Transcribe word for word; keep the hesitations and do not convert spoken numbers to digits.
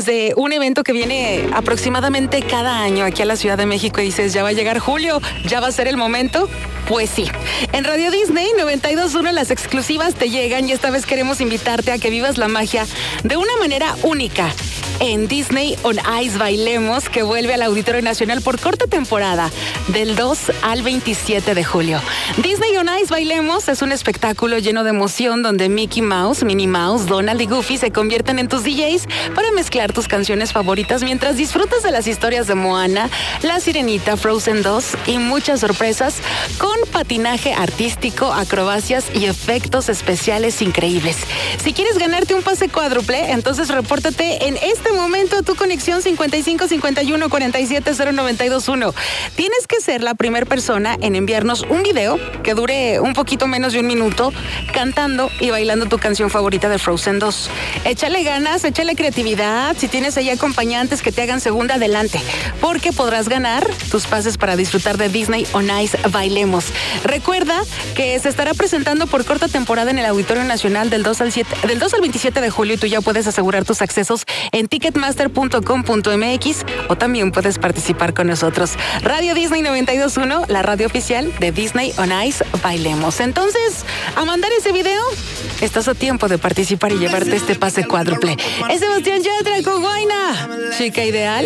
de un evento que viene aproximadamente cada año aquí a la Ciudad de México y dices, ya va a llegar julio, ya va a ser el momento. Pues sí, en Radio Disney noventa y dos punto uno las exclusivas te llegan y esta vez queremos invitarte a que vivas la magia de una manera única. En Disney on Ice Bailemos, que vuelve al Auditorio Nacional por corta temporada, del dos al veintisiete de julio. Disney on Ice Bailemos es un espectáculo lleno de emoción donde Mickey Mouse, Minnie Mouse, Donald y Goofy se convierten en tus D Js para mezclar tus canciones favoritas mientras disfrutas de las historias de Moana, La Sirenita, Frozen dos y muchas sorpresas con patinaje artístico, acrobacias y efectos especiales increíbles. Si quieres ganarte un pase cuádruple, entonces repórtate en este momento a tu conexión cincuenta y cinco cincuenta y uno cuarenta y siete cero noventa y dos uno. Tienes que ser la primera persona en enviarnos un video que dure un poquito menos de un minuto cantando y bailando tu canción favorita de Frozen dos. Échale ganas, échale creatividad. Si tienes ahí acompañantes que te hagan segunda, adelante, porque podrás ganar tus pases para disfrutar de Disney on Ice Bailemos. Recuerda que se estará presentando por corta temporada en el Auditorio Nacional del dos al siete, del dos al veintisiete de julio y tú ya puedes asegurar tus accesos en ticketmaster punto com punto m x o también puedes participar con nosotros. Radio Disney noventa y dos punto uno, la radio oficial de Disney on Ice Bailemos. Entonces, a mandar ese video, estás a tiempo de participar y llevarte este pase cuádruple. Es Sebastián Yatra con Guayna, chica ideal.